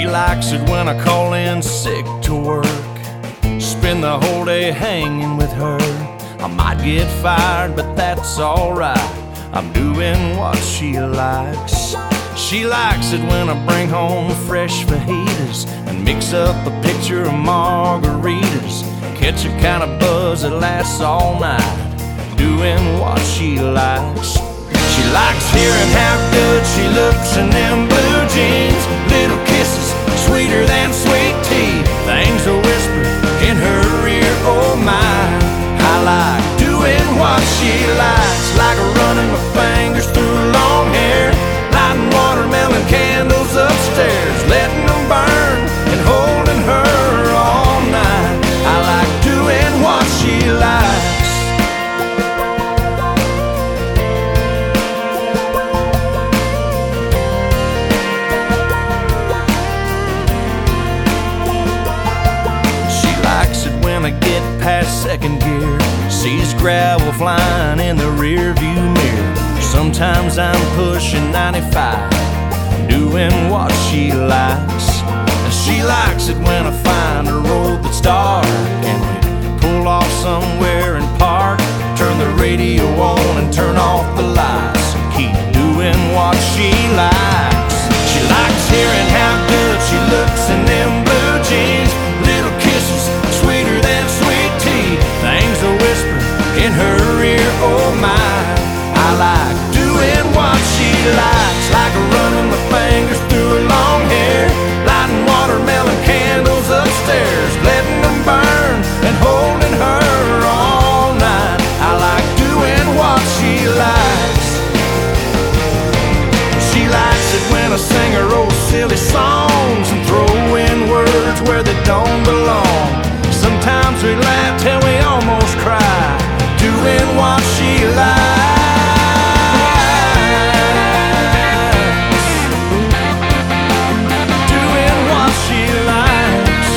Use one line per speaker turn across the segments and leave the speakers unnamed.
likes it when I call in sick to work, spend the whole day hanging with her. I might get fired, but that's alright, I'm doing what she likes. She likes it when I bring home fresh fajitas and mix up a picture of margaritas, catch a kind of buzz that lasts all night, doing what she likes. She likes hearing how good she looks in them blue jeans, little kisses sweeter than sweet tea, things are whispered in her ear, oh my. I like doing what she likes, like running my fingers through long hair, lighting watermelon candles upstairs, letting them burn and holding her all night. I like doing what she likes. I get past second gear, sees gravel flying in the rear view mirror. Sometimes I'm pushing 95, doing what she likes. And she likes it when I find a road that's dark and we pull off somewhere and park, turn the radio on and turn off the lights, and keep doing what she likes. She likes hearing how good she looks in them blue jeans, little kisses sweeter than sweet tea, things are whispered in her ear, oh my. I like doing what she likes, like running my fingers through her long hair, lighting watermelon candles upstairs, letting them burn and holding her all night. I like doing what she likes. She likes it when I sing her old silly songs and throw in words where they don't belong. Sometimes we laugh till we almost cry, doing what she likes. Doing what she likes.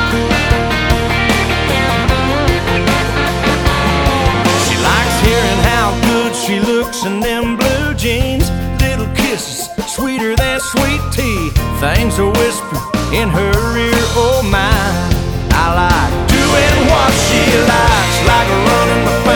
She likes hearing how good she looks in them blue jeans, little kisses sweeter than sweet tea, things are whispered in her ear, oh my. I like doing what she likes, like running my